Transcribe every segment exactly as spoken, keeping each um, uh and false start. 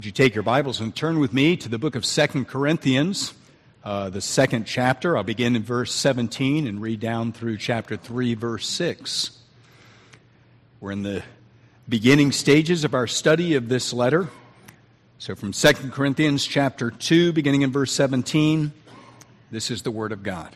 Would you take your Bibles and turn with me to the book of Second Corinthians, uh, the second chapter. I'll begin in verse seventeen and read down through chapter three, verse six. We're in the beginning stages of our study of this letter. So from Second Corinthians chapter two, beginning in verse seventeen, this is the word of God.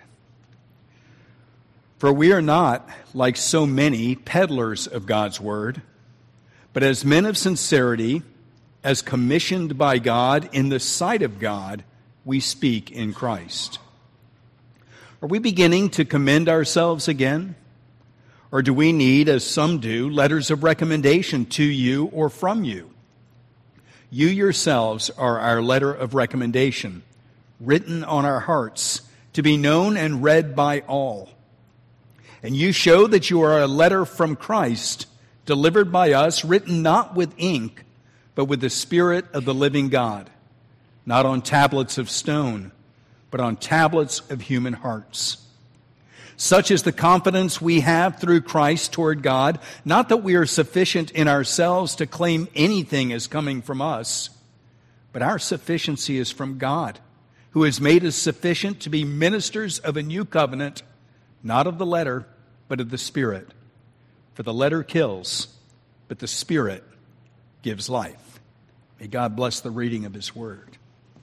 For we are not, like so many, peddlers of God's word, but as men of sincerity, as commissioned by God in the sight of God, we speak in Christ. Are we beginning to commend ourselves again? Or do we need, as some do, letters of recommendation to you or from you? You yourselves are our letter of recommendation, written on our hearts, to be known and read by all. And you show that you are a letter from Christ, delivered by us, written not with ink, but with the Spirit of the living God, not on tablets of stone, but on tablets of human hearts. Such is the confidence we have through Christ toward God, not that we are sufficient in ourselves to claim anything as coming from us, but our sufficiency is from God, who has made us sufficient to be ministers of a new covenant, not of the letter, but of the Spirit. For the letter kills, but the Spirit gives life. May God bless the reading of His Word.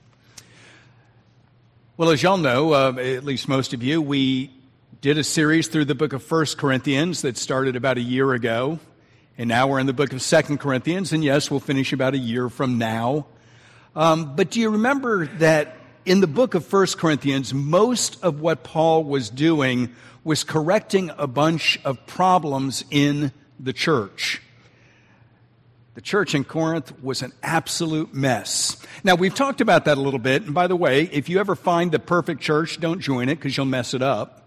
Well, as y'all know, uh, at least most of you, we did a series through the book of First Corinthians that started about a year ago. And now we're in the book of Second Corinthians. And yes, we'll finish about a year from now. Um, but do you remember that in the book of First Corinthians, most of what Paul was doing was correcting a bunch of problems in the church? The church in Corinth was an absolute mess. Now, we've talked about that a little bit. And by the way, if you ever find the perfect church, don't join it because you'll mess it up.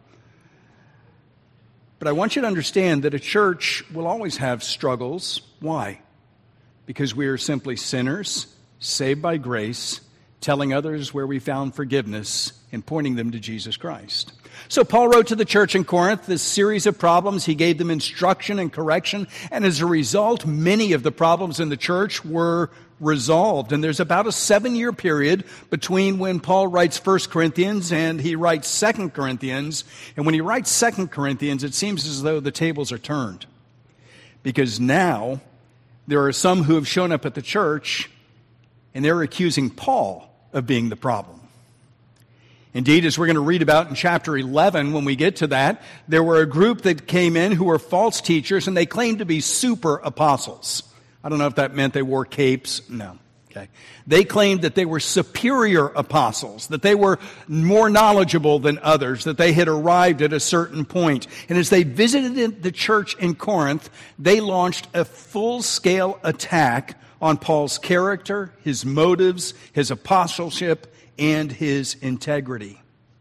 But I want you to understand that a church will always have struggles. Why? Because we are simply sinners, saved by grace, telling others where we found forgiveness and pointing them to Jesus Christ. So Paul wrote to the church in Corinth this series of problems. He gave them instruction and correction. And as a result, many of the problems in the church were resolved. And there's about a seven-year period between when Paul writes First Corinthians and he writes Second Corinthians. And when he writes Second Corinthians, it seems as though the tables are turned. Because now there are some who have shown up at the church and they're accusing Paul of being the problem. Indeed, as we're going to read about in chapter eleven, when we get to that, there were a group that came in who were false teachers, and they claimed to be super apostles. I don't know if that meant they wore capes. No. Okay. They claimed that they were superior apostles, that they were more knowledgeable than others, that they had arrived at a certain point. And as they visited the church in Corinth, they launched a full-scale attack on Paul's character, his motives, his apostleship, and his integrity.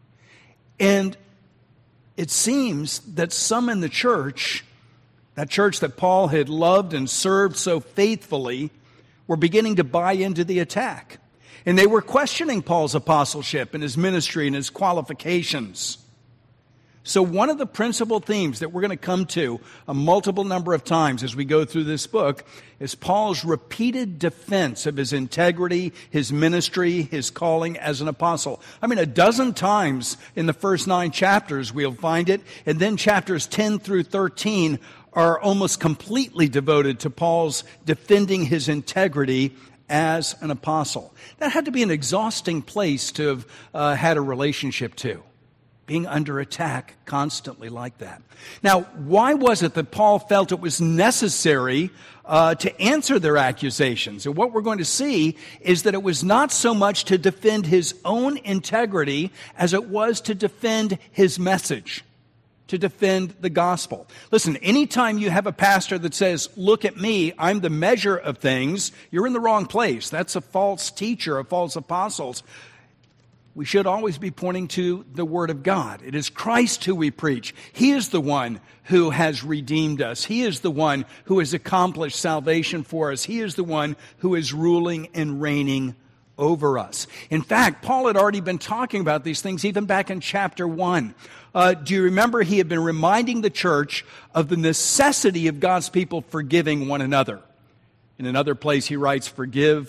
And it seems that some in the church, that church that Paul had loved and served so faithfully, were beginning to buy into the attack. And they were questioning Paul's apostleship and his ministry and his qualifications. So one of the principal themes that we're going to come to a multiple number of times as we go through this book is Paul's repeated defense of his integrity, his ministry, his calling as an apostle. I mean, a dozen times in the first nine chapters we'll find it, and then chapters ten through thirteen are almost completely devoted to Paul's defending his integrity as an apostle. That had to be an exhausting place to have uh, had a relationship to. Being under attack constantly like that. Now, why was it that Paul felt it was necessary uh, to answer their accusations? And what we're going to see is that it was not so much to defend his own integrity as it was to defend his message, to defend the gospel. Listen, anytime you have a pastor that says, look at me, I'm the measure of things, you're in the wrong place. That's a false teacher, a false apostle. We should always be pointing to the Word of God. It is Christ who we preach. He is the one who has redeemed us. He is the one who has accomplished salvation for us. He is the one who is ruling and reigning over us. In fact, Paul had already been talking about these things even back in chapter one. Uh, do you remember he had been reminding the church of the necessity of God's people forgiving one another? In another place he writes, forgive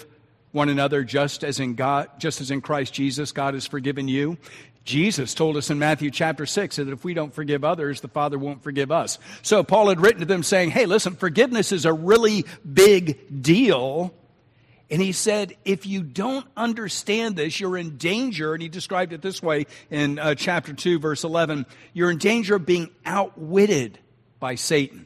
one another just as in God, just as in Christ Jesus, God has forgiven you. Jesus told us in Matthew chapter six that if we don't forgive others, the Father won't forgive us. So Paul had written to them saying, hey, listen, forgiveness is a really big deal. And he said, if you don't understand this, you're in danger. And he described it this way in uh, chapter two, verse eleven. You're in danger of being outwitted by Satan.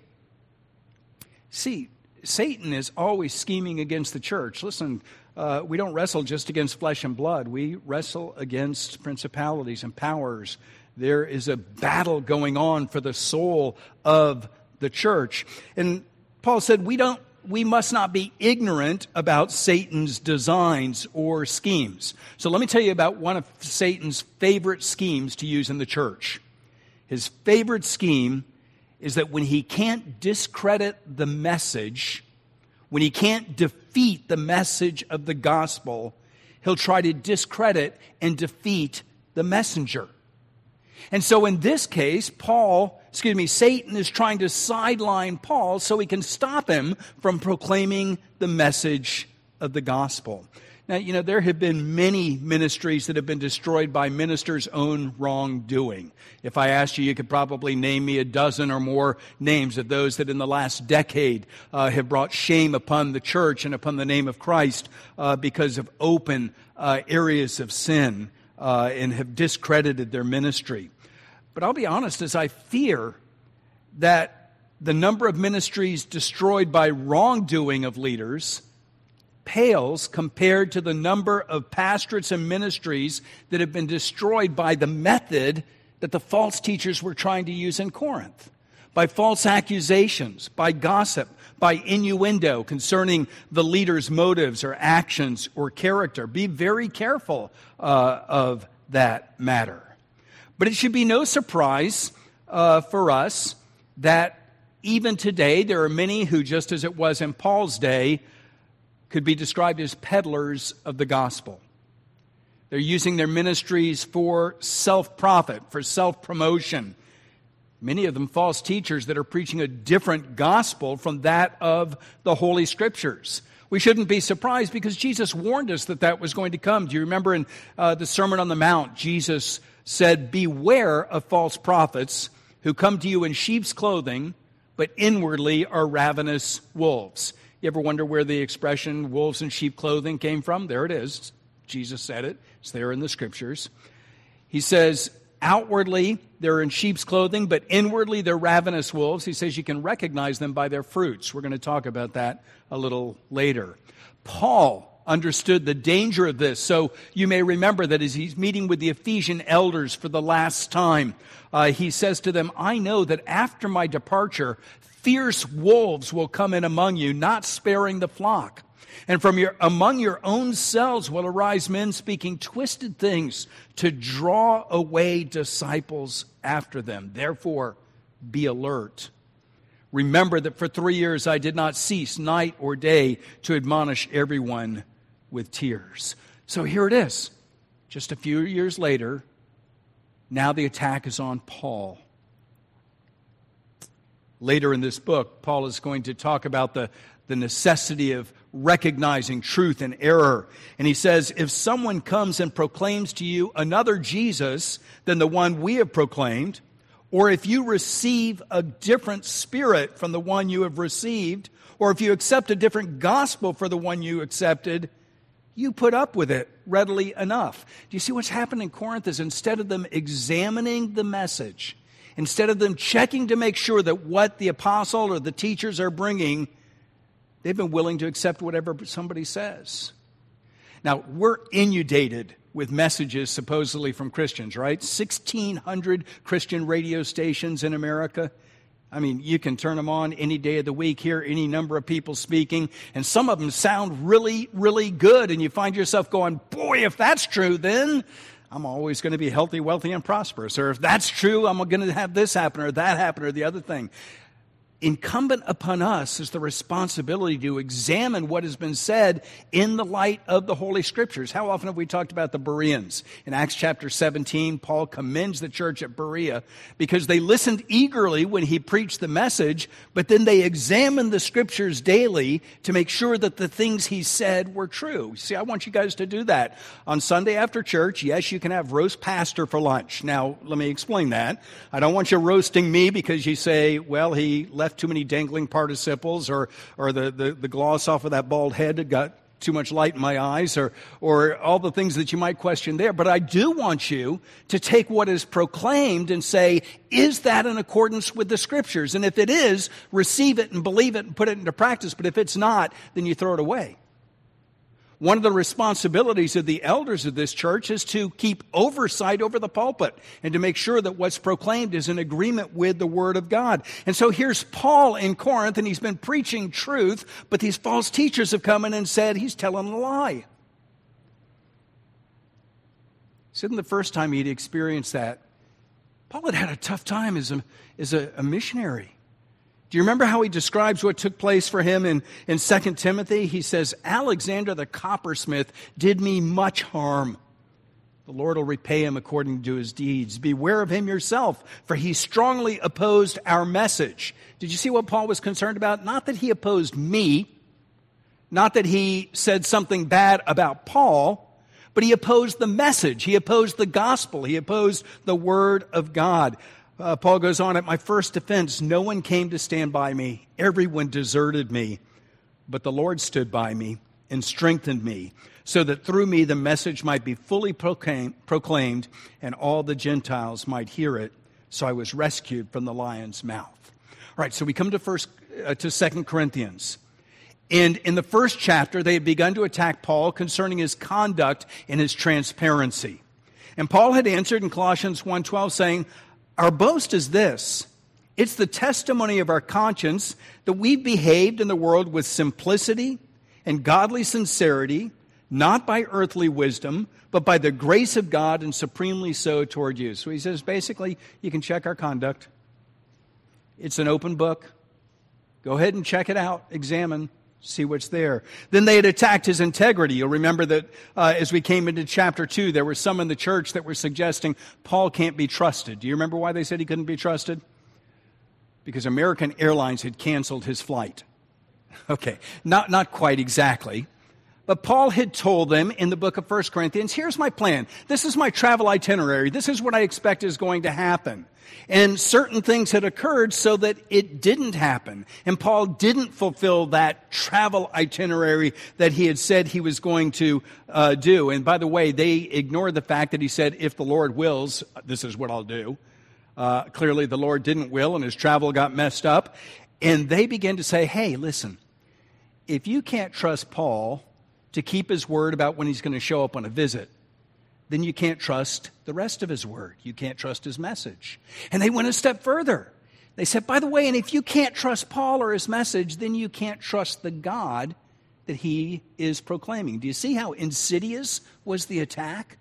See, Satan is always scheming against the church. Listen, uh, we don't wrestle just against flesh and blood. We wrestle against principalities and powers. There is a battle going on for the soul of the church. And Paul said, we don't, we must not be ignorant about Satan's designs or schemes. So let me tell you about one of Satan's favorite schemes to use in the church. His favorite scheme is that when he can't discredit the message, when he can't defeat the message of the gospel, he'll try to discredit and defeat the messenger. And so in this case, Paul, excuse me, Satan is trying to sideline Paul so he can stop him from proclaiming the message of the gospel. Now, you know, there have been many ministries that have been destroyed by ministers' own wrongdoing. If I asked you, you could probably name me a dozen or more names of those that in the last decade uh, have brought shame upon the church and upon the name of Christ uh, because of open uh, areas of sin uh, and have discredited their ministry. But I'll be honest, as I fear that the number of ministries destroyed by wrongdoing of leaders pales compared to the number of pastorates and ministries that have been destroyed by the method that the false teachers were trying to use in Corinth, by false accusations, by gossip, by innuendo concerning the leader's motives or actions or character. Be very careful uh, of that matter. But it should be no surprise uh, for us that even today there are many who, just as it was in Paul's day, could be described as peddlers of the gospel. They're using their ministries for self-profit, for self-promotion. Many of them false teachers that are preaching a different gospel from that of the Holy Scriptures. We shouldn't be surprised because Jesus warned us that that was going to come. Do you remember in uh, the Sermon on the Mount, Jesus said, beware of false prophets who come to you in sheep's clothing, but inwardly are ravenous wolves. You ever wonder where the expression wolves in sheep clothing came from? There it is. Jesus said it. It's there in the Scriptures. He says, outwardly they're in sheep's clothing, but inwardly they're ravenous wolves. He says you can recognize them by their fruits. We're going to talk about that a little later. Paul understood the danger of this. So you may remember that as he's meeting with the Ephesian elders for the last time, uh, he says to them, I know that after my departure, fierce wolves will come in among you, not sparing the flock. And from your among your own selves will arise men speaking twisted things to draw away disciples after them. Therefore, be alert. Remember that for three years I did not cease night or day to admonish everyone with tears. So here it is. Just a few years later, now the attack is on Paul. Later in this book, Paul is going to talk about the, the necessity of recognizing truth and error. And he says, if someone comes and proclaims to you another Jesus than the one we have proclaimed, or if you receive a different spirit from the one you have received, or if you accept a different gospel for the one you accepted, you put up with it readily enough. Do you see what's happened in Corinth is instead of them examining the message, instead of them checking to make sure that what the apostle or the teachers are bringing, they've been willing to accept whatever somebody says. Now, we're inundated with messages supposedly from Christians, right? sixteen hundred Christian radio stations in America. I mean, you can turn them on any day of the week, hear any number of people speaking, and some of them sound really, really good, and you find yourself going, boy, if that's true, then I'm always going to be healthy, wealthy, and prosperous. Or if that's true, I'm going to have this happen or that happen or the other thing. incumbent upon us is the responsibility to examine what has been said in the light of the Holy Scriptures. How often have we talked about the Bereans? In Acts chapter seventeen, Paul commends the church at Berea because they listened eagerly when he preached the message, but then they examined the Scriptures daily to make sure that the things he said were true. See, I want you guys to do that. On Sunday after church, yes, you can have roast pastor for lunch. Now, let me explain that. I don't want you roasting me because you say, well, he left too many dangling participles, or or the, the, the gloss off of that bald head got too much light in my eyes, or or all the things that you might question there. But I do want you to take what is proclaimed and say, is that in accordance with the Scriptures? And if it is, receive it and believe it and put it into practice. But if it's not, then you throw it away. One of the responsibilities of the elders of this church is to keep oversight over the pulpit and to make sure that what's proclaimed is in agreement with the Word of God. And so here's Paul in Corinth, and he's been preaching truth, but these false teachers have come in and said he's telling a lie. This isn't the first time he'd experienced that. Paul had had a tough time as a, as a, a missionary. Do you remember how he describes what took place for him in, in Second Timothy? He says, Alexander the coppersmith did me much harm. The Lord will repay him according to his deeds. Beware of him yourself, for he strongly opposed our message. Did you see what Paul was concerned about? Not that he opposed me, not that he said something bad about Paul, but he opposed the message. He opposed the gospel. He opposed the Word of God. Uh, Paul goes on, at my first defense, no one came to stand by me. Everyone deserted me. But the Lord stood by me and strengthened me, so that through me the message might be fully proclaim, proclaimed and all the Gentiles might hear it. So I was rescued from the lion's mouth. All right, so we come to first uh, to Second Corinthians. And in the first chapter, they had begun to attack Paul concerning his conduct and his transparency. And Paul had answered in Colossians one twelve saying, our boast is this, it's the testimony of our conscience that we've behaved in the world with simplicity and godly sincerity, not by earthly wisdom, but by the grace of God, and supremely so toward you. So he says, basically, you can check our conduct. It's an open book. Go ahead and check it out, examine, see what's there. Then they had attacked his integrity. You'll remember that uh, as we came into chapter two, there were some in the church that were suggesting Paul can't be trusted. Do you remember why they said he couldn't be trusted? Because American Airlines had canceled his flight. Okay, not, not quite exactly. But Paul had told them in the book of First Corinthians, here's my plan. This is my travel itinerary. This is what I expect is going to happen. And certain things had occurred so that it didn't happen. And Paul didn't fulfill that travel itinerary that he had said he was going to uh, do. And by the way, they ignored the fact that he said, if the Lord wills, this is what I'll do. Uh, clearly the Lord didn't will, and his travel got messed up. And they began to say, hey, listen, if you can't trust Paul to keep his word about when he's going to show up on a visit, then you can't trust the rest of his word. You can't trust his message. And they went a step further. They said, by the way, and if you can't trust Paul or his message, then you can't trust the God that he is proclaiming. Do you see how insidious was the attack?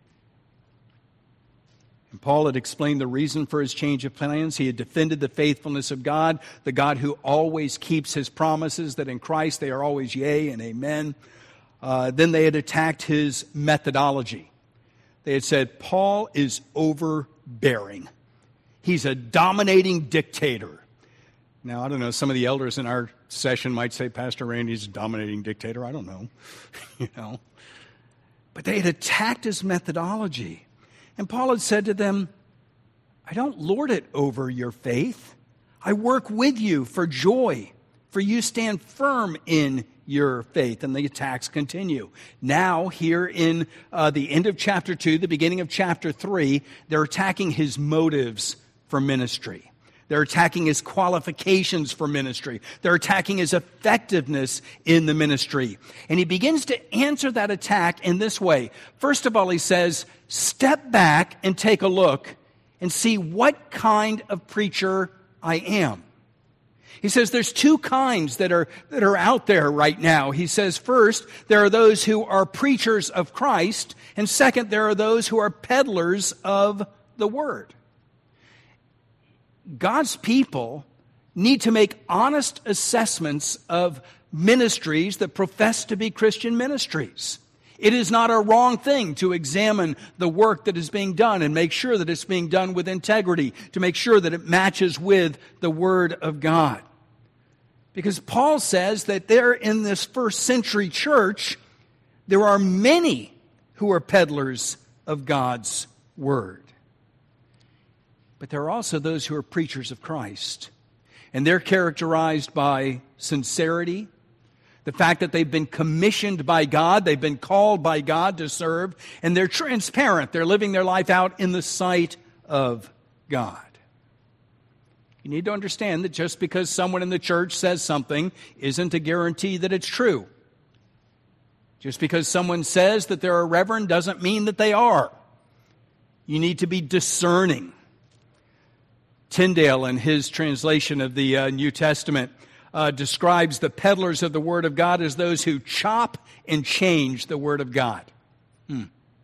And Paul had explained the reason for his change of plans. He had defended the faithfulness of God, the God who always keeps his promises, that in Christ they are always yea and amen. Uh, then they had attacked his methodology. They had said, Paul is overbearing. He's a dominating dictator. Now, I don't know, some of the elders in our session might say, Pastor Randy's a dominating dictator. I don't know, you know. But they had attacked his methodology. And Paul had said to them, I don't lord it over your faith. I work with you for joy, for you stand firm in your faith. And the attacks continue. Now, here in uh, the end of chapter two, the beginning of chapter three, they're attacking his motives for ministry. They're attacking his qualifications for ministry. They're attacking his effectiveness in the ministry. And he begins to answer that attack in this way. First of all, he says, step back and take a look and see what kind of preacher I am. He says there's two kinds that are that are out there right now. He says, first, there are those who are preachers of Christ, and second, there are those who are peddlers of the word. God's people need to make honest assessments of ministries that profess to be Christian ministries. It is not a wrong thing to examine the work that is being done and make sure that it's being done with integrity, to make sure that it matches with the Word of God. Because Paul says that there in this first century church, there are many who are peddlers of God's Word. But there are also those who are preachers of Christ. And they're characterized by sincerity, the fact that they've been commissioned by God, they've been called by God to serve, and they're transparent. They're living their life out in the sight of God. You need to understand that just because someone in the church says something isn't a guarantee that it's true. Just because someone says that they're a reverend doesn't mean that they are. You need to be discerning. Tyndale, in his translation of the uh, New Testament, uh, describes the peddlers of the Word of God as those who chop and change the Word of God. Hmm.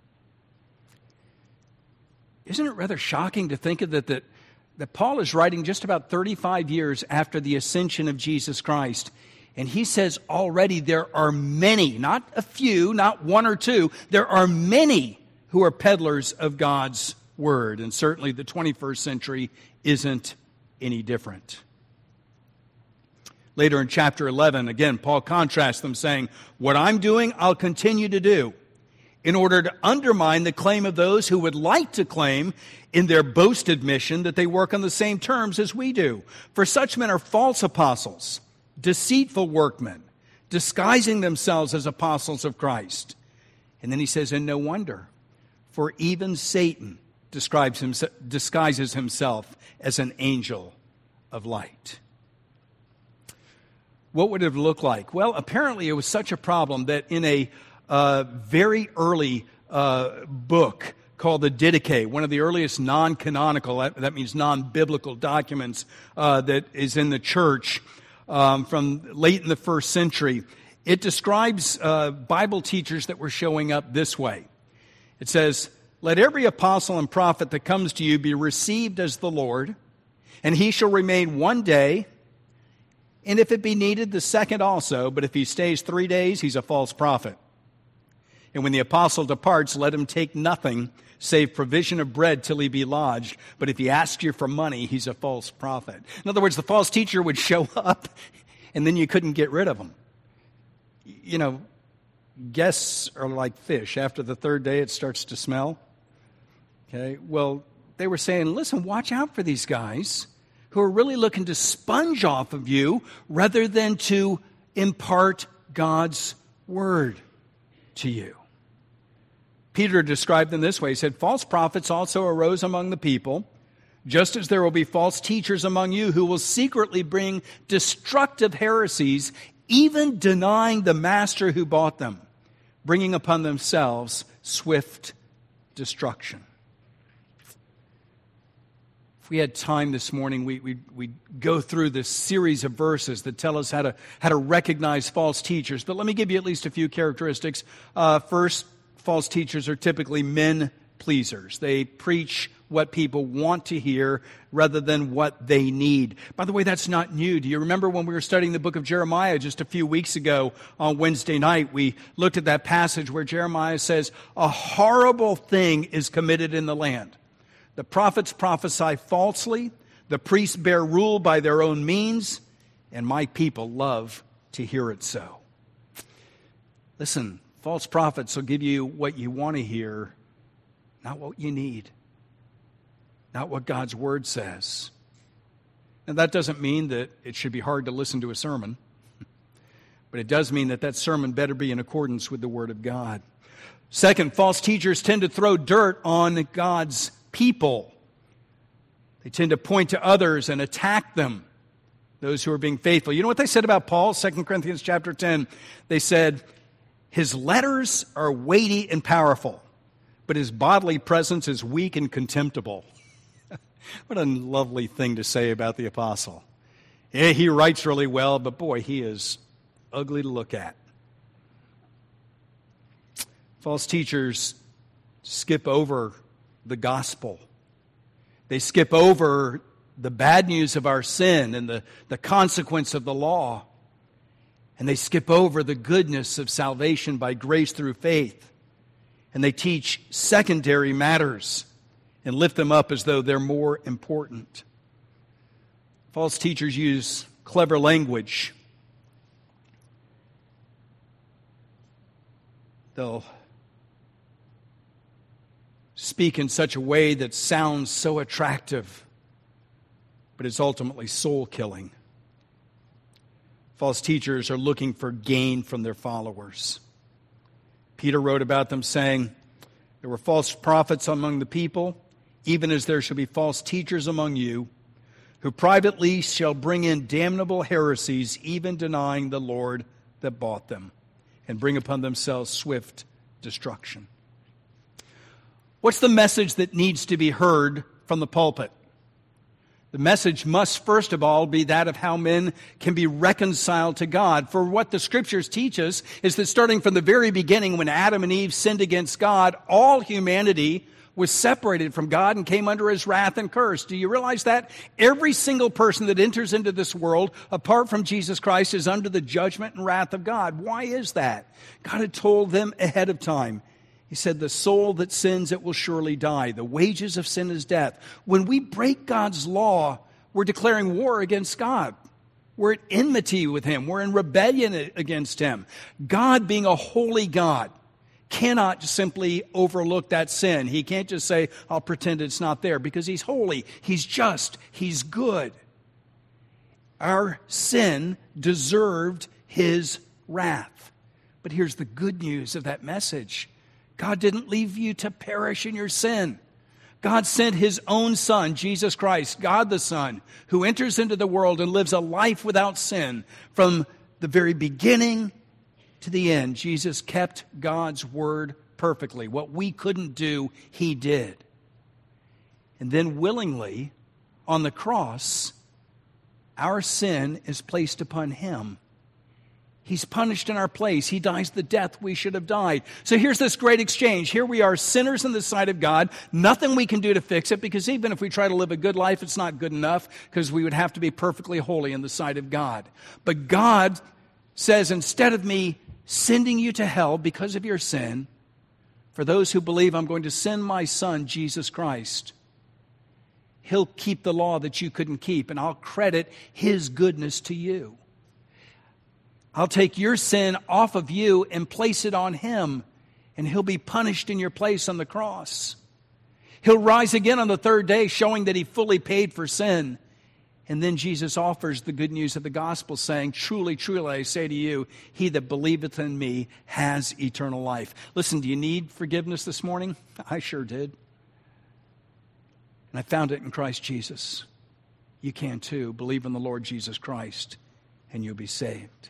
Isn't it rather shocking to think of that, that, that Paul is writing just about thirty-five years after the ascension of Jesus Christ, and he says already there are many, not a few, not one or two, there are many who are peddlers of God's Word, and certainly the twenty-first century isn't any different. Later in chapter eleven, again, Paul contrasts them, saying, "What I'm doing, I'll continue to do, in order to undermine the claim of those who would like to claim in their boasted mission that they work on the same terms as we do. For such men are false apostles, deceitful workmen, disguising themselves as apostles of Christ." And then he says, "And no wonder, for even Satan describes himself, disguises himself as an angel of light." What would it have looked like? Well, apparently it was such a problem that in a uh, very early uh, book called the Didache, one of the earliest non-canonical, that, that means non-biblical documents uh, that is in the church um, from late in the first century, it describes uh, Bible teachers that were showing up this way. It says, "Let every apostle and prophet that comes to you be received as the Lord, and he shall remain one day, and if it be needed, the second also. But if he stays three days, he's a false prophet. And when the apostle departs, let him take nothing save provision of bread till he be lodged. But if he asks you for money, he's a false prophet." In other words, the false teacher would show up, and then you couldn't get rid of him. You know, guests are like fish. After the third day, it starts to smell. Okay, well, they were saying, listen, watch out for these guys who are really looking to sponge off of you rather than to impart God's Word to you. Peter described them this way. He said, "False prophets also arose among the people, just as there will be false teachers among you who will secretly bring destructive heresies, even denying the master who bought them, bringing upon themselves swift destruction." If we had time this morning, we we we go through this series of verses that tell us how to how to recognize false teachers. But let me give you at least a few characteristics. Uh, first, false teachers are typically men pleasers. They preach what people want to hear rather than what they need. By the way, that's not new. Do you remember when we were studying the book of Jeremiah just a few weeks ago on Wednesday night? We looked at that passage where Jeremiah says, "A horrible thing is committed in the land. The prophets prophesy falsely, the priests bear rule by their own means, and my people love to hear it so." Listen, false prophets will give you what you want to hear, not what you need, not what God's Word says. And that doesn't mean that it should be hard to listen to a sermon, but it does mean that that sermon better be in accordance with the Word of God. Second, false teachers tend to throw dirt on God's people. They tend to point to others and attack them, those who are being faithful. You know what they said about Paul? Second Corinthians chapter ten. They said, "His letters are weighty and powerful, but his bodily presence is weak and contemptible." What a lovely thing to say about the apostle. Yeah, he writes really well, but boy, he is ugly to look at. False teachers skip over the gospel. They skip over the bad news of our sin and the, the consequence of the law. And they skip over the goodness of salvation by grace through faith. And they teach secondary matters and lift them up as though they're more important. False teachers use clever language. They'll speak in such a way that sounds so attractive, but it's ultimately soul-killing. False teachers are looking for gain from their followers. Peter wrote about them saying, there were false prophets among the people, even as there shall be false teachers among you, who privately shall bring in damnable heresies, even denying the Lord that bought them, and bring upon themselves swift destruction. What's the message that needs to be heard from the pulpit? The message must, first of all, be that of how men can be reconciled to God. For what the Scriptures teach us is that starting from the very beginning, when Adam and Eve sinned against God, all humanity was separated from God and came under His wrath and curse. Do you realize that? Every single person that enters into this world, apart from Jesus Christ, is under the judgment and wrath of God. Why is that? God had told them ahead of time. He said, the soul that sins, it will surely die. The wages of sin is death. When we break God's law, we're declaring war against God. We're at enmity with Him. We're in rebellion against Him. God, being a holy God, cannot simply overlook that sin. He can't just say, I'll pretend it's not there, because He's holy, He's just, He's good. Our sin deserved His wrath. But here's the good news of that message. God didn't leave you to perish in your sin. God sent His own Son, Jesus Christ, God the Son, who enters into the world and lives a life without sin. From the very beginning to the end, Jesus kept God's word perfectly. What we couldn't do, He did. And then willingly, on the cross, our sin is placed upon Him. He's punished in our place. He dies the death we should have died. So here's this great exchange. Here we are, sinners in the sight of God. Nothing we can do to fix it, because even if we try to live a good life, it's not good enough, because we would have to be perfectly holy in the sight of God. But God says, instead of me sending you to hell because of your sin, for those who believe, I'm going to send my Son, Jesus Christ. He'll keep the law that you couldn't keep, and I'll credit His goodness to you. I'll take your sin off of you and place it on Him, and He'll be punished in your place on the cross. He'll rise again on the third day, showing that He fully paid for sin. And then Jesus offers the good news of the gospel, saying, truly, truly, I say to you, he that believeth in me has eternal life. Listen, do you need forgiveness this morning? I sure did. And I found it in Christ Jesus. You can too. Believe in the Lord Jesus Christ, and you'll be saved.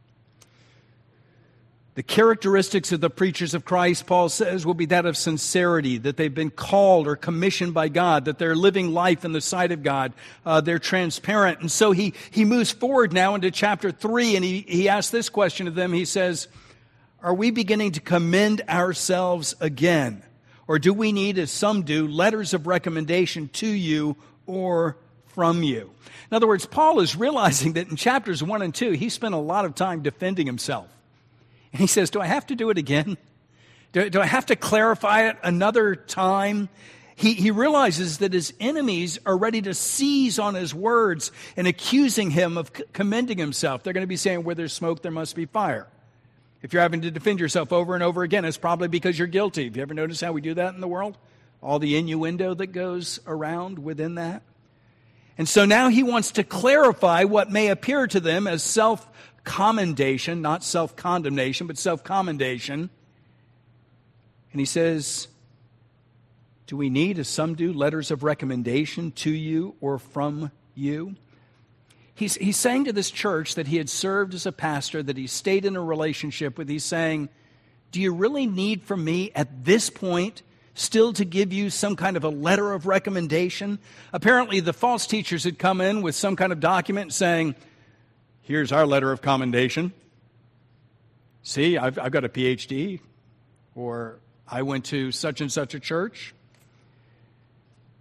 The characteristics of the preachers of Christ, Paul says, will be that of sincerity, that they've been called or commissioned by God, that they're living life in the sight of God. Uh, they're transparent. And so he, he moves forward now into chapter three, and he, he asks this question of them. He says, are we beginning to commend ourselves again? Or do we need, as some do, letters of recommendation to you or from you? In other words, Paul is realizing that in chapters one and two, he spent a lot of time defending himself. And he says, do I have to do it again? Do, do I have to clarify it another time? He, he realizes that his enemies are ready to seize on his words and accusing him of c- commending himself. They're going to be saying, where there's smoke, there must be fire. If you're having to defend yourself over and over again, it's probably because you're guilty. Have you ever noticed how we do that in the world? All the innuendo that goes around within that. And so now he wants to clarify what may appear to them as self-commendation, not self-condemnation, but self-commendation. And he says, do we need, as some do, letters of recommendation to you or from you? He's, he's saying to this church that he had served as a pastor, that he stayed in a relationship with. He's saying, do you really need from me at this point still to give you some kind of a letter of recommendation? Apparently the false teachers had come in with some kind of document saying, here's our letter of commendation. See, I've, I've got a P H D, or I went to such and such a church.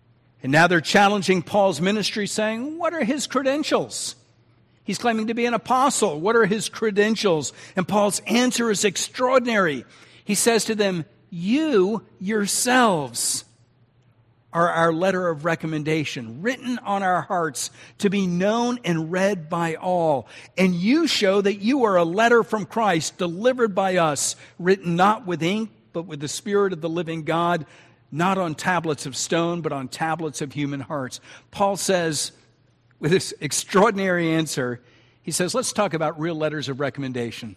And now they're challenging Paul's ministry, saying, what are his credentials? He's claiming to be an apostle. What are his credentials? And Paul's answer is extraordinary. He says to them, you yourselves are our letter of recommendation, written on our hearts to be known and read by all. And you show that you are a letter from Christ, delivered by us, written not with ink, but with the Spirit of the living God, not on tablets of stone, but on tablets of human hearts. Paul says, with this extraordinary answer, he says, let's talk about real letters of recommendation.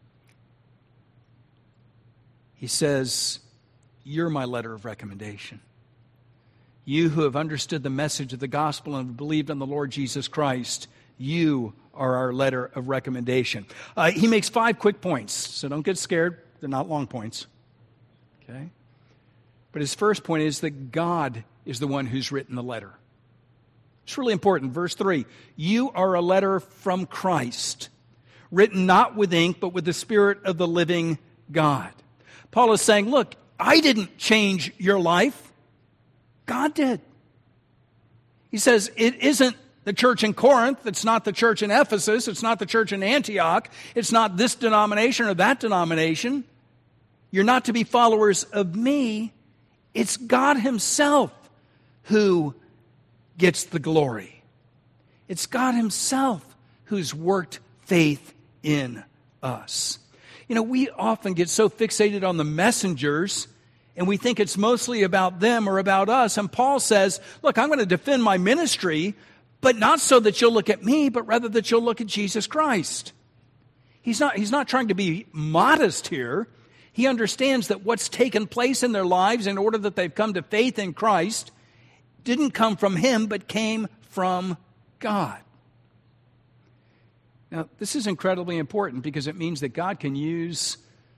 He says, you're my letter of recommendation. You who have understood the message of the gospel and have believed on the Lord Jesus Christ, you are our letter of recommendation. Uh, he makes five quick points, so don't get scared. They're not long points. Okay? But his first point is that God is the one who's written the letter. It's really important. Verse three, you are a letter from Christ, written not with ink, but with the Spirit of the living God. Paul is saying, look, I didn't change your life. God did. He says, it isn't the church in Corinth. It's not the church in Ephesus. It's not the church in Antioch. It's not this denomination or that denomination. You're not to be followers of me. It's God himself who gets the glory. It's God himself who's worked faith in us. You know, we often get so fixated on the messengers, and we think it's mostly about them or about us. And Paul says, look, I'm going to defend my ministry, but not so that you'll look at me, but rather that you'll look at Jesus Christ. He's not, he's not trying to be modest here. He understands that what's taken place in their lives in order that they've come to faith in Christ didn't come from him, but came from God. Now, this is incredibly important because it means that God can use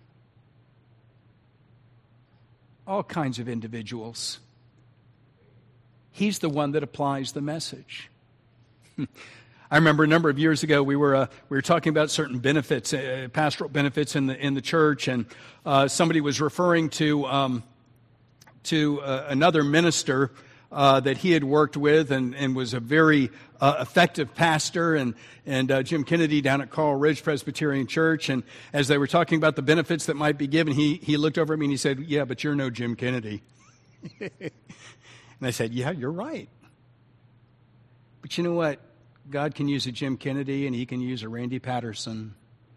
all kinds of individuals. He's the one that applies the message. I remember a number of years ago we were uh, we were talking about certain benefits, uh, pastoral benefits in the in the church, and uh, somebody was referring to um, to uh, another minister uh, that he had worked with and, and was a very uh, effective pastor, and and uh, Jim Kennedy down at Coral Ridge Presbyterian Church. And as they were talking about the benefits that might be given, he he looked over at me and he said, "Yeah, but you're no Jim Kennedy." And I said, "Yeah, you're right. But you know what? God can use a Jim Kennedy and he can use a Randy Patterson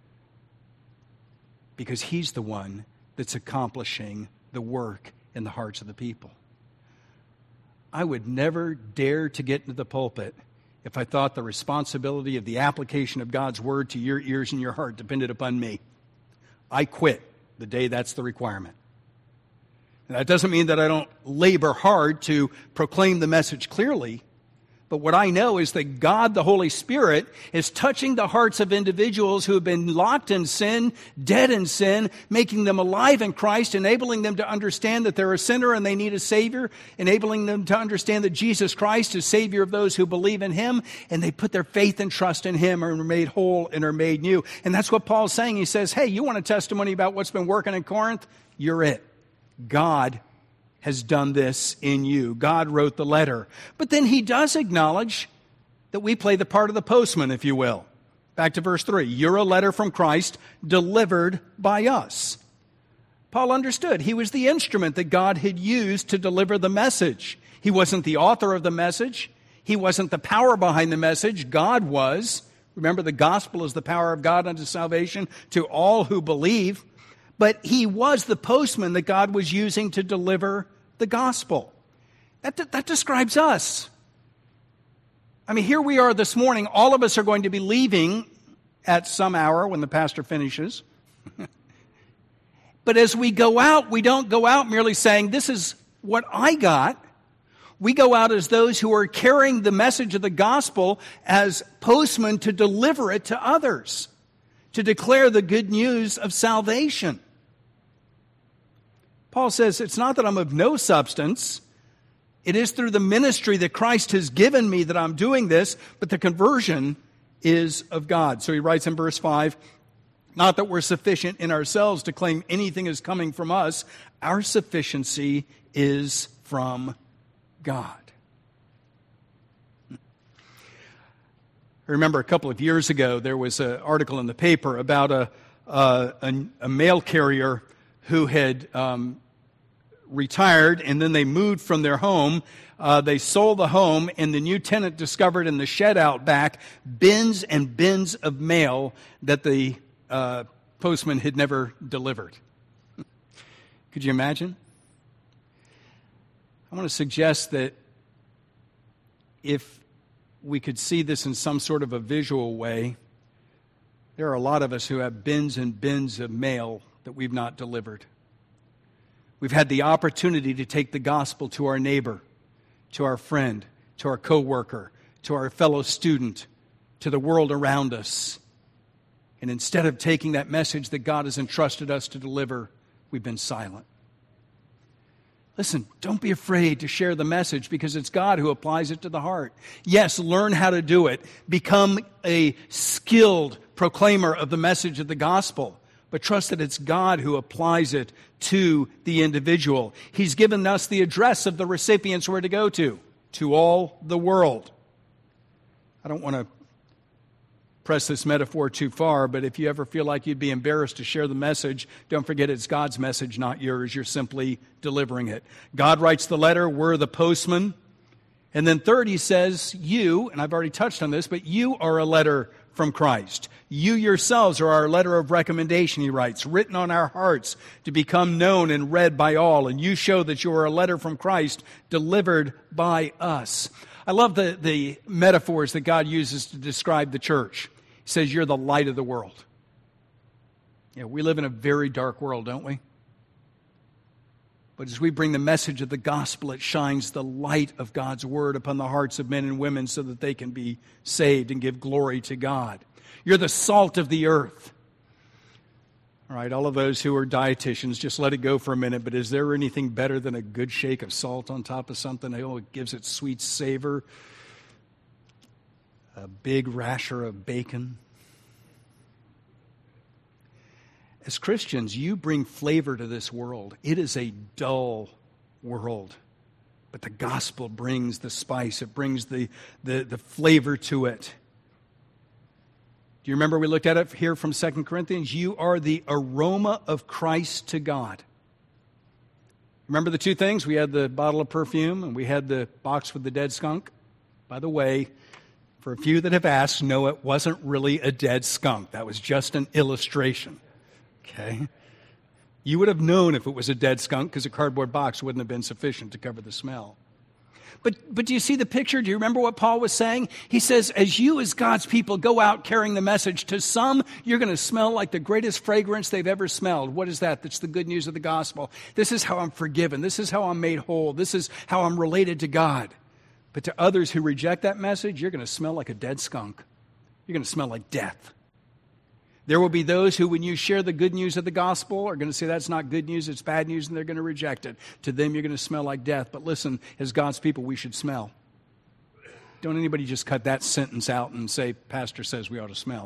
because he's the one that's accomplishing the work in the hearts of the people." I would never dare to get into the pulpit if I thought the responsibility of the application of God's word to your ears and your heart depended upon me. I quit the day that's the requirement. And that doesn't mean that I don't labor hard to proclaim the message clearly. But what I know is that God, the Holy Spirit, is touching the hearts of individuals who have been locked in sin, dead in sin, making them alive in Christ, enabling them to understand that they're a sinner and they need a Savior, enabling them to understand that Jesus Christ is Savior of those who believe in Him, and they put their faith and trust in Him and are made whole and are made new. And that's what Paul's saying. He says, hey, you want a testimony about what's been working in Corinth? You're it. God has done this in you. God wrote the letter. But then he does acknowledge that we play the part of the postman, if you will. Back to verse three. You're a letter from Christ delivered by us. Paul understood he was the instrument that God had used to deliver the message. He wasn't the author of the message. He wasn't the power behind the message. God was. Remember, the gospel is the power of God unto salvation to all who believe. But he was the postman that God was using to deliver the gospel. That, that describes us. I mean, here we are this morning. All of us are going to be leaving at some hour when the pastor finishes. But as we go out, we don't go out merely saying, this is what I got. We go out as those who are carrying the message of the gospel as postmen to deliver it to others, to declare the good news of salvation. Paul says, it's not that I'm of no substance. It is through the ministry that Christ has given me that I'm doing this, but the conversion is of God. So he writes in verse five, not that we're sufficient in ourselves to claim anything is coming from us. Our sufficiency is from God. I remember a couple of years ago, there was an article in the paper about a, a, a, a mail carrier who had um, retired, and then they moved from their home. Uh, they sold the home, and the new tenant discovered in the shed out back bins and bins of mail that the uh, postman had never delivered. Could you imagine? I want to suggest that if we could see this in some sort of a visual way, there are a lot of us who have bins and bins of mail that we've not delivered. We've had the opportunity to take the gospel to our neighbor, to our friend, to our coworker, to our fellow student, to the world around us. And instead of taking that message that God has entrusted us to deliver, we've been silent. Listen, don't be afraid to share the message because it's God who applies it to the heart. Yes, learn how to do it. Become a skilled proclaimer of the message of the gospel. But trust that it's God who applies it to the individual. He's given us the address of the recipients we're to go to, to all the world. I don't want to press this metaphor too far, but if you ever feel like you'd be embarrassed to share the message, don't forget it's God's message, not yours. You're simply delivering it. God writes the letter, we're the postman. And then third, he says, you, and I've already touched on this, but you are a letter from Christ. You yourselves are our letter of recommendation, he writes, written on our hearts to become known and read by all. And you show that you are a letter from Christ delivered by us. I love the, the metaphors that God uses to describe the church. He says, you're the light of the world. Yeah, we live in a very dark world, don't we? But as we bring the message of the gospel, it shines the light of God's word upon the hearts of men and women so that they can be saved and give glory to God. You're the salt of the earth. All right, all of those who are dietitians, just let it go for a minute. But is there anything better than a good shake of salt on top of something? Oh, it gives it sweet savor. A big rasher of bacon. As Christians, you bring flavor to this world. It is a dull world. But the gospel brings the spice. It brings the, the, the flavor to it. Do you remember we looked at it here from Second Corinthians? You are the aroma of Christ to God. Remember the two things? We had the bottle of perfume and we had the box with the dead skunk. By the way, for a few that have asked, no, it wasn't really a dead skunk. That was just an illustration. Okay? You would have known if it was a dead skunk because a cardboard box wouldn't have been sufficient to cover the smell. But but do you see the picture? Do you remember what Paul was saying? He says, as you as God's people go out carrying the message, to some, you're going to smell like the greatest fragrance they've ever smelled. What is that? That's the good news of the gospel. This is how I'm forgiven. This is how I'm made whole. This is how I'm related to God. But to others who reject that message, you're going to smell like a dead skunk. You're going to smell like death. There will be those who, when you share the good news of the gospel, are going to say that's not good news, it's bad news, and they're going to reject it. To them, you're going to smell like death. But listen, as God's people, we should smell. Don't anybody just cut that sentence out and say, Pastor says we ought to smell.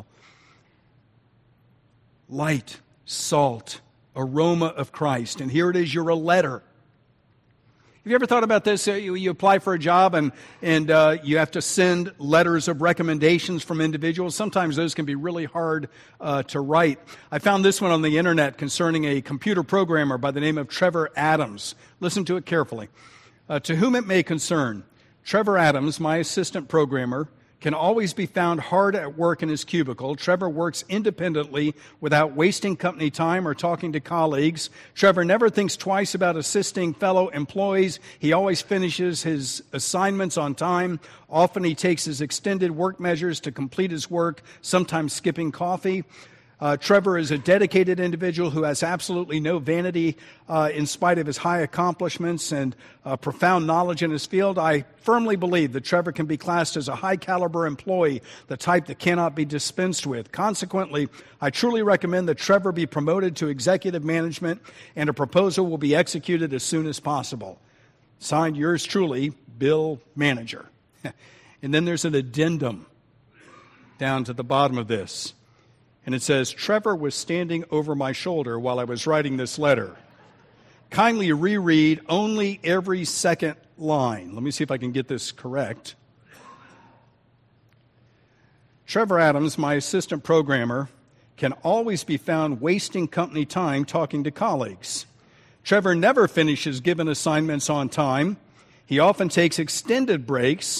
Light, salt, aroma of Christ. And here it is, you're a letter. Have you ever thought about this? You, you apply for a job and, and uh, you have to send letters of recommendations from individuals. Sometimes those can be really hard uh, to write. I found this one on the internet concerning a computer programmer by the name of Trevor Adams. Listen to it carefully. Uh, to whom it may concern, Trevor Adams, my assistant programmer, can always be found hard at work in his cubicle. Trevor works independently without wasting company time or talking to colleagues. Trevor never thinks twice about assisting fellow employees. He always finishes his assignments on time. Often he takes his extended work measures to complete his work, sometimes skipping coffee. Uh, Trevor is a dedicated individual who has absolutely no vanity uh, in spite of his high accomplishments and uh, profound knowledge in his field. I firmly believe that Trevor can be classed as a high-caliber employee, the type that cannot be dispensed with. Consequently, I truly recommend that Trevor be promoted to executive management, and a proposal will be executed as soon as possible. Signed, yours truly, Bill Manager. And then there's an addendum down to the bottom of this. And it says, Trevor was standing over my shoulder while I was writing this letter. Kindly reread only every second line. Let me see if I can get this correct. Trevor Adams, my assistant programmer, can always be found wasting company time talking to colleagues. Trevor never finishes given assignments on time. He often takes extended breaks.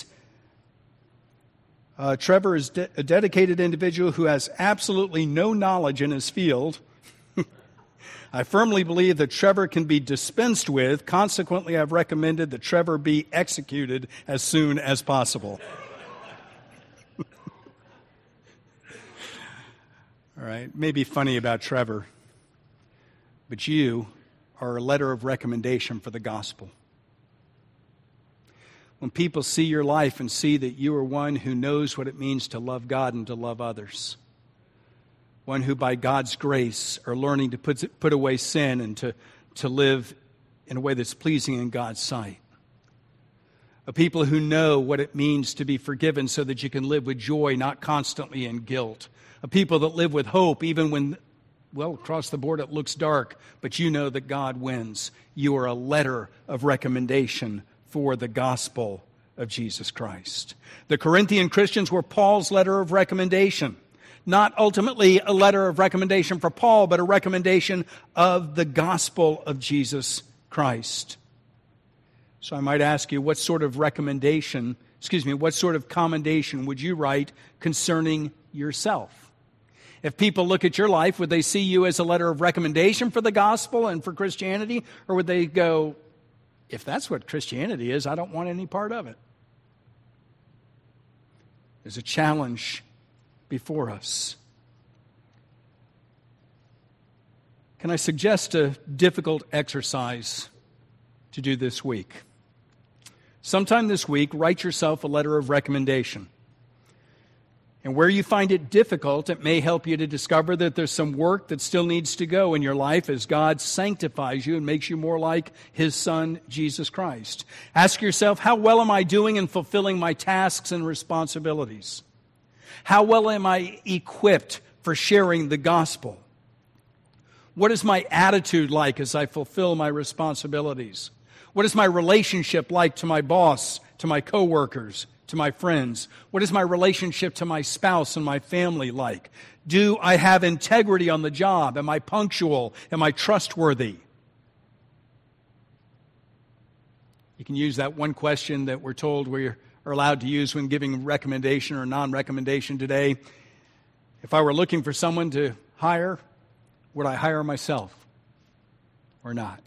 Uh, Trevor is de- a dedicated individual who has absolutely no knowledge in his field. I firmly believe that Trevor can be dispensed with. Consequently, I've recommended that Trevor be executed as soon as possible. All right, maybe funny about Trevor, but you are a letter of recommendation for the gospel. When people see your life and see that you are one who knows what it means to love God and to love others, one who by God's grace are learning to put, put away sin and to, to live in a way that's pleasing in God's sight, a people who know what it means to be forgiven so that you can live with joy, not constantly in guilt, a people that live with hope even when, well, across the board it looks dark, but you know that God wins. You are a letter of recommendation for the gospel of Jesus Christ. The Corinthian Christians were Paul's letter of recommendation. Not ultimately a letter of recommendation for Paul, but a recommendation of the gospel of Jesus Christ. So I might ask you, what sort of recommendation, excuse me, what sort of commendation would you write concerning yourself? If people look at your life, would they see you as a letter of recommendation for the gospel and for Christianity? Or would they go, if that's what Christianity is, I don't want any part of it? There's a challenge before us. Can I suggest a difficult exercise to do this week? Sometime this week, write yourself a letter of recommendation. And where you find it difficult, it may help you to discover that there's some work that still needs to go in your life as God sanctifies you and makes you more like His Son, Jesus Christ. Ask yourself, how well am I doing in fulfilling my tasks and responsibilities? How well am I equipped for sharing the gospel? What is my attitude like as I fulfill my responsibilities? What is my relationship like to my boss, to my coworkers, to my friends? What is my relationship to my spouse and my family like? Do I have integrity on the job? Am I punctual? Am I trustworthy? You can use that one question that we're told we are allowed to use when giving recommendation or non-recommendation today. If I were looking for someone to hire, would I hire myself or not?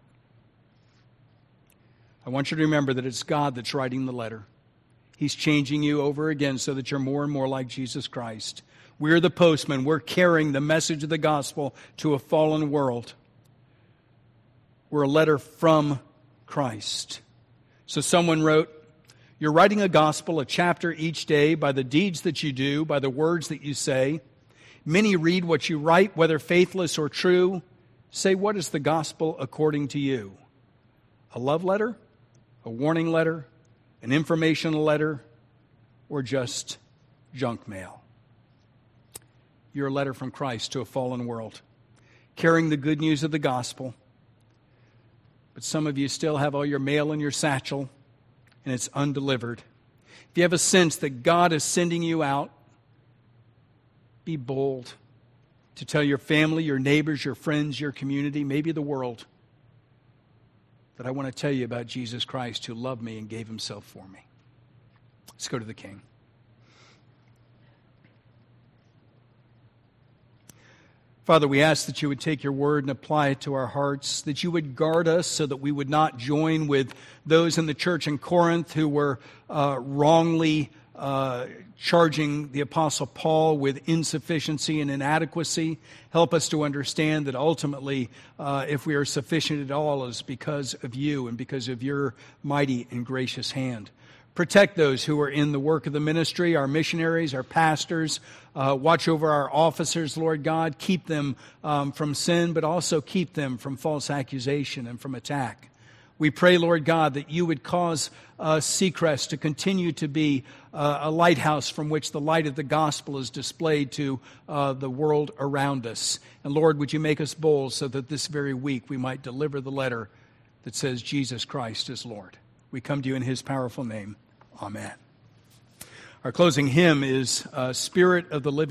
I want you to remember that it's God that's writing the letter. He's changing you over again so that you're more and more like Jesus Christ. We're the postman. We're carrying the message of the gospel to a fallen world. We're a letter from Christ. So someone wrote, you're writing a gospel, a chapter each day by the deeds that you do, by the words that you say. Many read what you write, whether faithless or true. Say, what is the gospel according to you? A love letter? A warning letter? An informational letter, or just junk mail? You're a letter from Christ to a fallen world, carrying the good news of the gospel. But some of you still have all your mail in your satchel, and it's undelivered. If you have a sense that God is sending you out, be bold to tell your family, your neighbors, your friends, your community, maybe the world, that I want to tell you about Jesus Christ who loved me and gave Himself for me. Let's go to the King. Father, we ask that you would take your word and apply it to our hearts, that you would guard us so that we would not join with those in the church in Corinth who were uh, wrongly uh, charging the Apostle Paul with insufficiency and inadequacy. Help us to understand that ultimately, uh, if we are sufficient at all, is because of you and because of your mighty and gracious hand. Protect those who are in the work of the ministry, our missionaries, our pastors. Uh, watch over our officers, Lord God. Keep them um, from sin, but also keep them from false accusation and from attack. We pray, Lord God, that you would cause uh, Seacrest to continue to be uh, a lighthouse from which the light of the gospel is displayed to uh, the world around us. And Lord, would you make us bold so that this very week we might deliver the letter that says Jesus Christ is Lord. We come to you in His powerful name. Amen. Our closing hymn is uh, Spirit of the Living